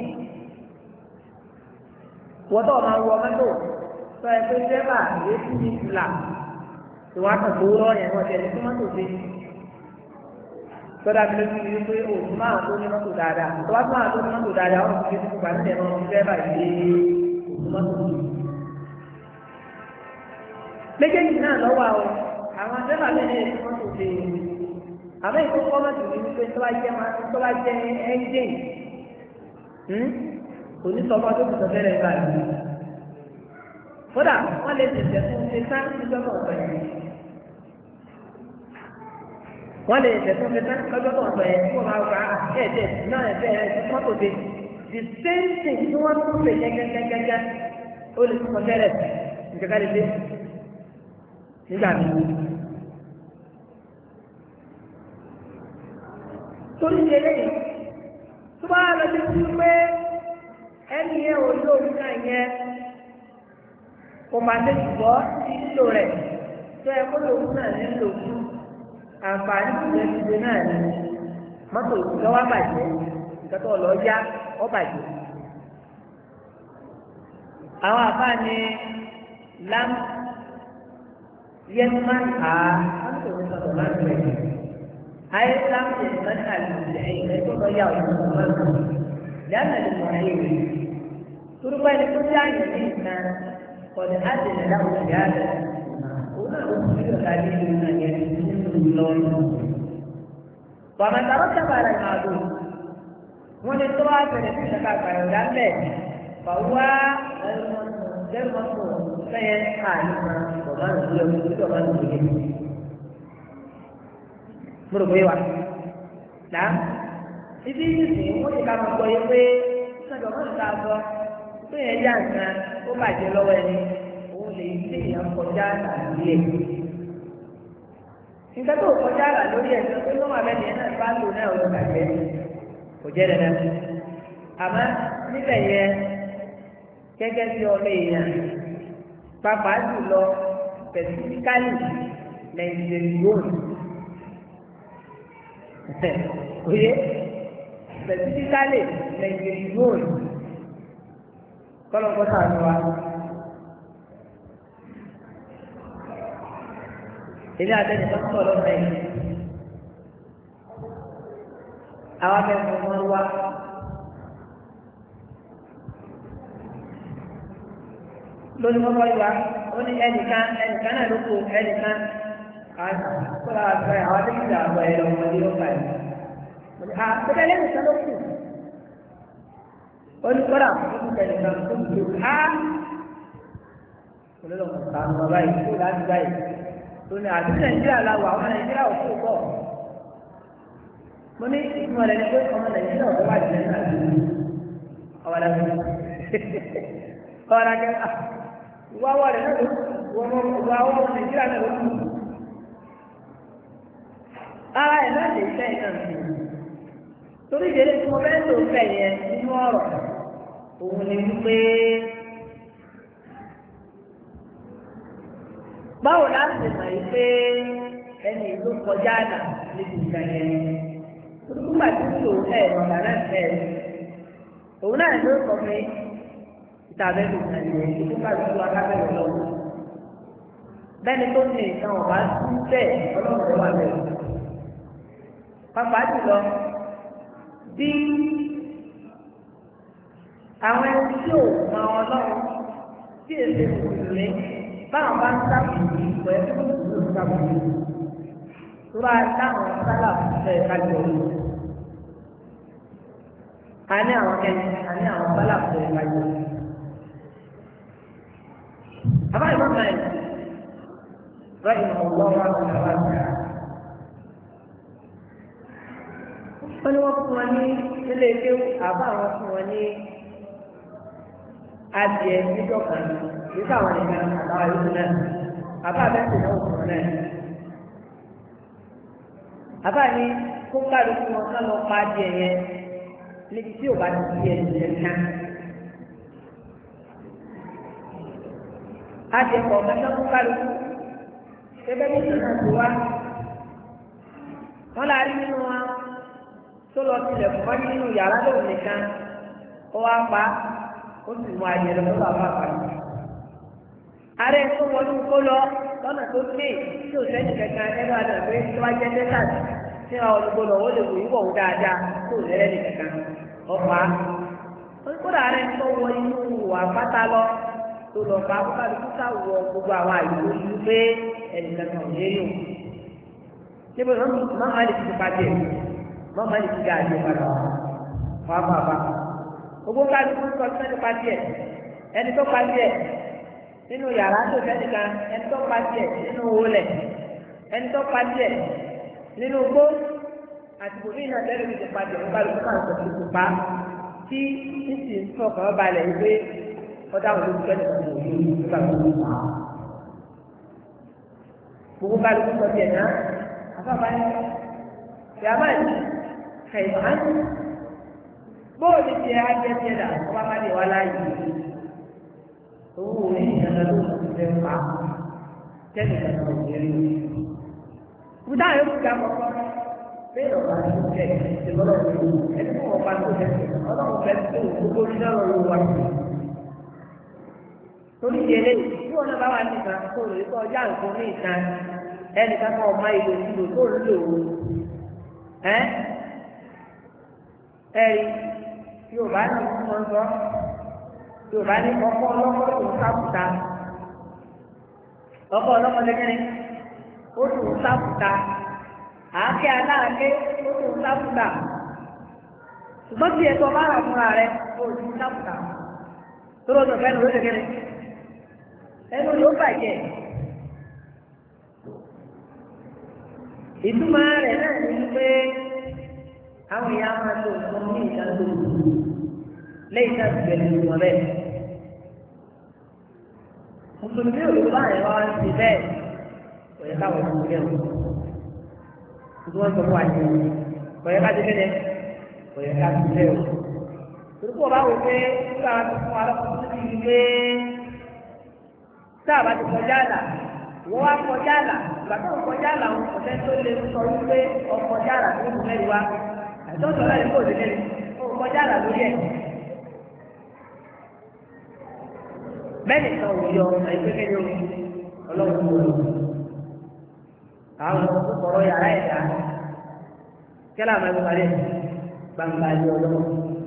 wọ́n tó máa wọ mọ́tò sọ ẹ pé dẹ́rẹ́bà èyí tún ní ìfúlà ìwádìí tó rọ́ yẹn wọ́n tẹ̀lé fún mọ́tò sí tọ́lá mi lójú ni wípé òun máa tó ní mọ́tò dáadáa tó wá tó máa tó ní mọ́tò dáadáa wọ́n ti fi gbà nílẹ̀ náà fẹ́ báyìí òun mọ́tò tó. méjèèjì náà lọ́wọ́ àwọn dẹ́rẹ́bà lẹ́yìn èyí mọ́tò ṣe àmọ́ ìkókó mọ́tò ní wípé tó bá jẹ́ ẹ́ńjìn kò ní sọ fọ́tò tó fẹ́rẹ̀ gbà ní. kódà wọ́n lè tẹ̀sẹ̀ fún ṣe sáńtì lọ́jọ́ ọ̀pọ̀ yẹn. wọ́n lè tẹ̀sẹ̀ fún ṣe sáńtì lọ́jọ́ ọ̀pọ̀ yẹn kó máa gba ẹ̀ẹ́dẹ̀ náà ẹ̀fẹ́ mọ́tò dé. the same thing tí wọ́n tún lè gẹ́gẹ́gẹ́gẹ́ ó lè tún kọjẹ́rẹ̀ nǹkan lè dé nígbà míì. torí ṣe lẹ́yìn tó bá lọ sí sí pé ẹni yẹn ò lò nígbà yẹn kò máa ṣe gbọ́ sí nílò rẹ̀ tó ẹ kó lòun náà nílò fún àǹfààní ìgbẹ́ ìgbẹ́ náà ni mọ́tò ìgbẹ́ wá bàjẹ́ nǹkan tó lọ yá ọ bàjẹ́. àwọn àbá ni lam yẹn máa ń kà á wọ́n tó ń sọ̀rọ̀ máa ń bẹ̀rẹ̀. أي لم يسمع المدعين يقول يا الله لأن المعين تربى لكل يعني الإنسان قد أذن له بهذا هنا أصبح هذه من يسلم ومن ترتب على المعدوم ومن التراث الذي شكاك يدعم فهو غير مصروف فينحى ومن يجب mo rò pé wa náà ibi ìsìn wọ́n ti ká máa gbọ́ yé pé sọ́jọ́ mọ́tò tá a sọ pé yẹn yá nǹkan ó bàjẹ́ lọ́wọ́ ẹni òun lè ṣe èèyàn kọjá àlà lórí ẹ̀. nǹkan tó kọjá àlà lórí ẹ̀ sọ pé lọ́wọ́ abẹ́ni ẹ̀ náà bá lò náà ọ̀rọ̀ bàjẹ́ kò jẹ́ dandan. àmọ́ níbẹ̀ yẹn gẹ́gẹ́ bí ọmọ èèyàn pàápàá jùlọ pẹ̀sìfíkálì nàìjíríà oye specifically Nigerian goal kọlọ kọta ni wa ilé àtẹnì tó kọ lọ́nà yìí àwọn akẹ́kọ̀ọ́ wọn wá lórí mọ́tò ìwà ó ní ẹnìkan náà ló kó ẹnìkan. Kọ́lá àgbẹ̀ àwọn adékìtà àgbà ẹ̀rọ ọmọdé ló fà yìí. Àgbẹ̀dẹ lẹ́nu sọ ló kù. Ó ní kọ́lá àkókò tẹ̀lé kan tó ń lò á. Olólùkọ́ sàánú wa báyìí kó láti báyìí. Tó ní àti Nàìjíríà la wà ọmọ Nàìjíríà ò tó pọ̀. Mo ní ìtumọ̀ rẹ̀ ní pé ọmọ Nàìjíríà ò tó wà jẹ́ náà lórí. Ọmọ Nàìjíríà. Ọmọ Nàìjíríà. Ìwà wọ̀ rẹ̀ náà ló wọ́n ọmọ Nàìjíríà náà ló kù. Ara ẹ̀ náà lè fẹ́ iná sí i. Torí ìdílé tí mo fẹ́ lò fẹ́ yẹn nínú ọ̀rọ̀ òun ni wípé báwo láti mọ̀ yìí pé ẹni ìlú kọjá àná níbi ìgbà yẹn. Nígbà tí ó lò ọ̀gá náà fẹ́ òun náà ló sọ pé ìtàbẹ́ lò náà yẹn nígbà tí ó akábẹ́rẹ́ lọ́wọ́. Bẹ́ẹ̀ni tó ní ìtàn ọ̀bá sí bẹ́ẹ̀ ọlọ́run wà bẹ́ẹ̀. Pàápàá jùlọ bí àwọn ẹni tí ò mọ ọlọ́run tí èsì ìrìn báwọn bá ń sábùkù ìpò ẹ̀ fún ìlú sábùkù tó bá dáhùn sálà fẹ́ kájọ yìí. A ní àwọn ẹni àwọn sálà fẹ́ kájọ yìí. Àbá ìmọ̀ náà yìí rẹ̀ ìmọ̀ ọlọ́wọ́ àwọn àwọn àgbà. Wọ́n ní wọ́n fún wọn ní ilé ilé àbá àwọn fún wọn ní adìẹ níjọ́ kan nígbà àwọn nìkan àtàwọn yòókù náà àbá abẹ́sẹ̀ náà fún wọn náà. Àbá ní kó kálukú wọn ká lọ pa adìẹ yẹn níbi tí ò bá ti di ẹ̀jẹ̀ ká. Adìẹ kọ̀ọ̀kan tó kó kálukú gẹ́gẹ́ bí ìṣúná ti wá. Wọ́n la rí nínú wa tó lọ tilẹ̀ fún wájú nínú yàrá lóun nìkan ó wá pa ó sì mú ayé lọ tó bá pa. Ààrẹ tó wọnú kó lọ lọ́nà tó dé tí ò sẹ́yìn kankan ẹnu àdàgbé tó wá jẹ́ dẹ́sàtì tí àwọn olùkọ́ lọ wọ́n lè wò yíwọ̀ wò dáadáa tó lẹ́rẹ́ nìkankan ọ̀pá. Kódà ààrẹ tó wọ inú àpáta lọ tó lọ pa kó wọ gbogbo àwọn àyè tó yí pé ẹnìkan kan ò lé yòó. níbo ni wọ́n máa lè fi pàdé wọ́n máa lè fi dáadé padà wá bàbá gbogbo kálukú sọ sí ẹni pàdé ẹni tó pàdé nínú yàrá tó fẹ́ nìkan ẹni tó pàdé nínú wọlé ẹni tó pàdé nínú gbó àti bòmí náà lẹ́nu ti pàdé wọ́n kálukú máa sọ sí pupa tí ìsì ń fọkàn balẹ̀ wípé ọ̀dà òun ló ń fẹ́ nìkan tó yí nígbà tó ń pa gbogbo kálukú sọ sí ẹ̀ náà àbábá yẹn yàrá yìí kẹ̀yìn máa ń bóòlù tí a jẹ́ tí ẹ dà ọba má lè wá láàyè owó orí ìyànà ló ń fẹ́ pa tẹ́lẹ̀ kan náà ò rí o. Bùdá yóò fi àkọ́kọ́ bẹ́ẹ̀ lọ́wọ́ àti ìjẹ́ ìṣèlọ́lọ́ ìlú ẹni tó wọ́n pa tó lẹ́sẹ̀ ọlọ́run fẹ́ tó gbogbo onídàá lọ́wọ́ wa. Torí ìdílé tí wọn náà bá wà níta tó lè kọ́ ọjà nǹkan ní ìta ẹnì kan kọ́ ọmọ ìlú ìlú tó ń lò ó. Ẹ̀rí Yorùbá ní wọ́n sọ Yorùbá ní ọkọ̀ ọlọ́kọ̀ tó ń sábùta ọkọ̀ ọlọ́kọ̀ lẹ́gẹ́rẹ́ ó tó ń sábùta àáké aláàké ó tó ń sábùta ṣùgbọ́n tí ẹ̀tọ́ bá rà fúnra rẹ̀ ó tó ń sábùta tó lọ́dọ̀ fẹ́ẹ́ ló lẹ́gẹ́rẹ́ ẹnu ló bàjẹ́ ìtumọ̀ rẹ̀ náà ní pé àwọn ìyá máa tó nǹkan ní ìdájọ́ lẹ́yìn náà ti bẹ̀rẹ̀ ní wọn bẹ́ẹ̀. mùsùlùmí òyìnbó àyẹ̀ wá ń ti bẹ́ẹ̀ ọ̀yẹ́ káwọn ọmọ ìlú ẹ̀wọ̀n. ìdí wọ́n sọ fún àjẹ́ ọ̀yẹ́ ká ti bẹ́ẹ̀ ọ̀yẹ́ ká ti bẹ́ẹ̀ o. torípò bá wò pé nígbà tó fún alákòóso ti di pé sáà bá ti kọjá àlà wọ́n wá kọjá àlà ìgbà tó ń kọjá àlà wọn kò fẹ́ tó lè sọ wípé ọkọjá àlà tó ń mẹ́rin wá àtọ́sọ láti kó òdìdẹ́ ó kọjá àlà lórí ẹ̀. bẹ́ẹ̀ni kan ò yọ àìpẹ́kẹ́ ní ọlọ́run tó lọ. àwọn ọ̀rọ̀ yàrá ẹ̀dá kẹ́lá máa ń parí gbangba ní ọlọ́run.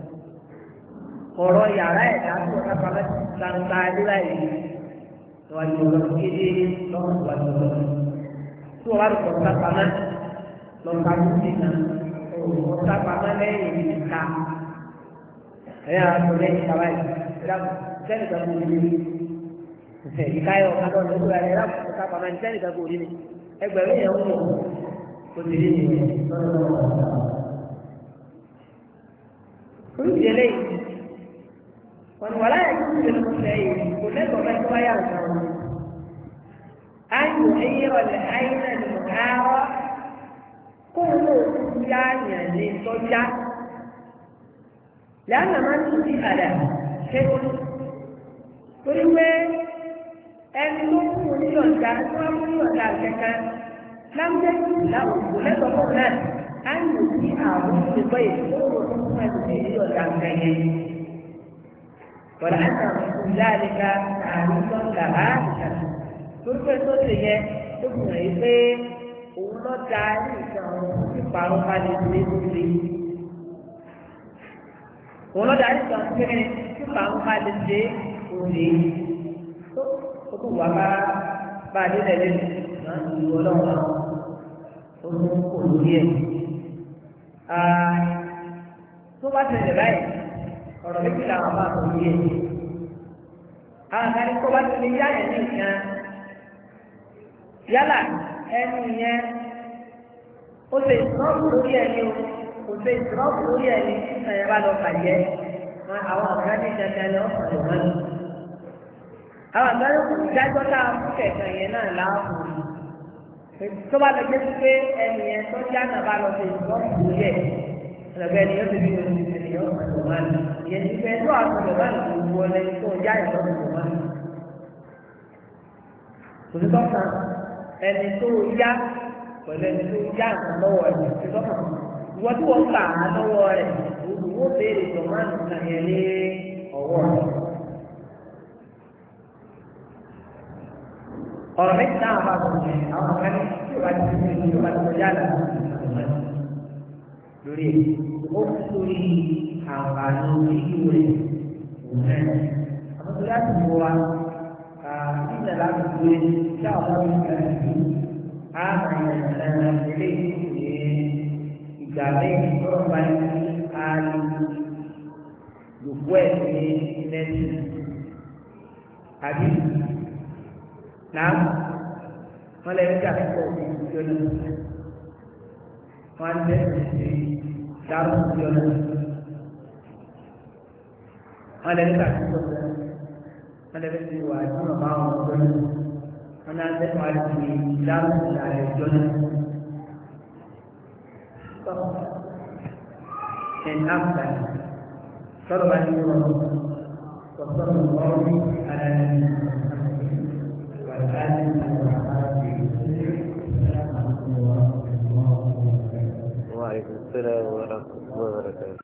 ọ̀rọ̀ yàrá ẹ̀dá tó ọ̀rọ̀ pàmò gbangba ní láì níwájú ọlọ́run kéde lọ́wọ́ níwájú ọlọ́run. tí wọ́n bá lọ sọ̀rọ̀ pàmò lọ́ka tó ti nà ọ̀sá pàmò lẹ́yìn ìta. ẹ̀yà àtọ̀ lẹ́yìn ìta báyìí sẹ́ni kan kò rí mi ìkáyọ̀ adọ́ ní ìlú ẹ̀rọ ọ̀sá pàmò ní sẹ́ni kan kò rí mi ẹgbẹ̀rún yẹn ń wọ̀ kò sì rí mi. orí ìdílé yìí wọn wà láyé kí wọ́n lè fẹ́ yìí kò lẹ́tọ̀ọ́ bẹ́ẹ̀ tó wáyà ọ̀sán wọn. ayò ẹyẹ ọ̀lẹ̀ ayé náà ni mo ká wá kó ń lò ó yá yàn ní sọ́jà lẹ́yìn àmà ń tún sí àdá ṣé torí pé ẹni tó kú oníyọ̀ǹda tó wá mú oníyọ̀ǹda kẹ̀kẹ́ láńdẹ́kì láwọn kò lẹ́tọ̀ọ́ fún náà á ń lò sí àwọn olùgbé ìfowópamọ́ tó fún ẹ̀sìn oníyọ̀ǹda kẹ̀kẹ́. wọ́n á sàn fún dáadéka àrùn làbá àdìsá torí pé tó ṣe yẹ tó fi hàn yí pé òun lọ da ní ìtàn ìparun bá lè ṣe é lórí. òun lọ da ní ìtàn ìparun bá lè ṣe é lórí. ó kò wá bá a dé lẹ́lẹ́ náà ìlú ọlọ́run náà ó tún kò lórí ẹ̀. tó bá tẹ̀lé báyìí ọ̀rọ̀ méjì làwọn bá tó yé àwọn kan ní kó bá ti lè yá ẹ̀ ní ìkan yálà ẹni yẹn ó ṣe ìsọ́ọ̀bù lórí ẹni o kò ṣe ìsọ́ọ̀bù lórí ẹni ẹ̀yẹ bá lọ bàjẹ́ àwọn àgbà ní dandan ni wọ́n sọ̀rọ̀ wọn ni àwọn àgbà ní ìdájọ́ tá a fún kẹ̀kẹ́ yẹn náà láàbù tó bá lọ jẹ́ pé ẹni yẹn tó já náà bá lọ ṣe ìsọ́ọ̀bù lórí ẹ̀ ẹ̀rọ̀bẹ̀ ni yóò ti fi oṣù tẹ̀lé yóò sọ̀rọ̀ wọn ni ìyẹn ti fẹ́ tó àsọ̀rọ̀ wọn ni gbogbo ọlẹ́ tó já ìsọ́ọ̀bù wọn ni. òṣìṣọ́ kan ẹni tó yá pẹ̀lú ẹni tó yá nǹkan lọ́wọ́ ẹ̀ òṣìṣọ́ kan ìwọ́n tí wọ́n gbà á lọ́wọ́ rẹ̀ olùwó béèrè tòmánì kan yẹn ní ọwọ́ rẹ̀. ọ̀rọ̀ méjì náà bá tó ṣe àwọn kan ní tí o bá ti fi ìlú bá ti kọjá là lórí ẹ̀ ó fi lórí àǹfààní ìlú rẹ̀ òun náà àwọn tó láti wọ wa nígbà láti gbé tí àwọn ọmọ ìgbà yìí máa yàn eléyìí ní ìgbà lẹ́yìn tó ń bá ní ààrẹ lòpọ̀ ẹ̀ ní nẹ́ẹ̀tì àbí náà wọ́n lè rí àkókò ìjọ náà wọ́n á tẹ̀sí sí dárò ìjọ náà wọ́n lè rí àkókò wọ́n lè rí wà ní ọ̀bá àwọn ọ̀dọ́ náà wọ́n á tẹ̀sí wà ní dárò ìjọ náà. إن أحسن صلى وصلى الله على نبينا محمد وعلى آله وصحبه وسلم. وعليكم السلام ورحمة الله وبركاته.